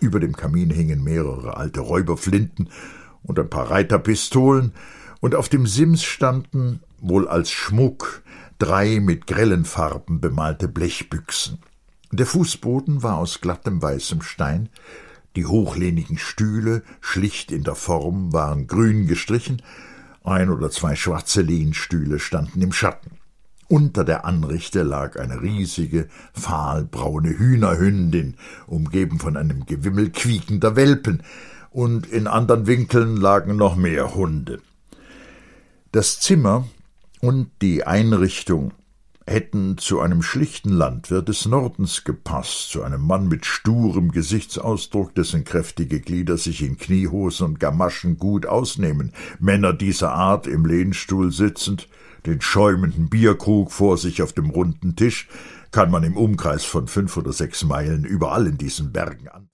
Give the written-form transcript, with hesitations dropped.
Über dem Kamin hingen mehrere alte Räuberflinten und ein paar Reiterpistolen, und auf dem Sims standen, wohl als Schmuck, 3 mit grellen Farben bemalte Blechbüchsen. Der Fußboden war aus glattem weißem Stein, die hochlehnigen Stühle, schlicht in der Form, waren grün gestrichen, 1 oder 2 schwarze Lehnstühle standen im Schatten. Unter der Anrichte lag eine riesige, fahlbraune Hühnerhündin, umgeben von einem Gewimmel quiekender Welpen, und in anderen Winkeln lagen noch mehr Hunde. Das Zimmer und die Einrichtung hätten zu einem schlichten Landwirt des Nordens gepasst, zu einem Mann mit sturem Gesichtsausdruck, dessen kräftige Glieder sich in Kniehosen und Gamaschen gut ausnehmen. Männer dieser Art im Lehnstuhl sitzend, den schäumenden Bierkrug vor sich auf dem runden Tisch, kann man im Umkreis von 5 oder 6 Meilen überall in diesen Bergen an.